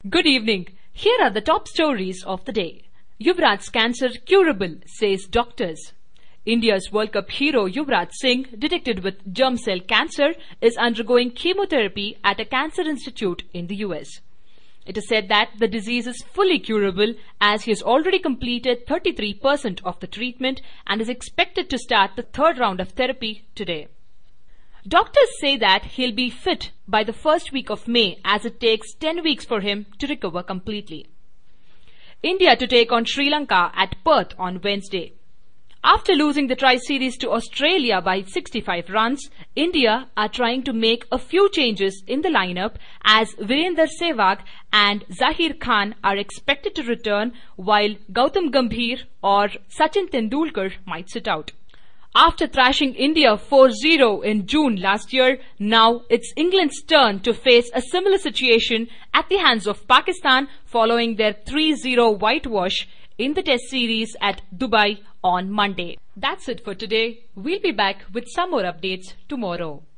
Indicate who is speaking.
Speaker 1: Good evening. Here are the top stories of the day. Yuvraj's cancer curable, says doctors. India's World Cup hero Yuvraj Singh, detected with germ cell cancer, is undergoing chemotherapy at a cancer institute in the US. It is said that the disease is fully curable as he has already completed 33% of the treatment and is expected to start the third round of therapy today. Doctors say that he'll be fit by the first week of May as it takes 10 weeks for him to recover completely. India to take on Sri Lanka at Perth on Wednesday. After losing the Tri-Series to Australia by 65 runs, India are trying to make a few changes in the lineup as Virender Sehwag and Zahir Khan are expected to return while Gautam Gambhir or Sachin Tendulkar might sit out. After thrashing India 4-0 in June last year, now it's England's turn to face a similar situation at the hands of Pakistan following their 3-0 whitewash in the Test series at Dubai on Monday. That's it for today. We'll be back with some more updates tomorrow.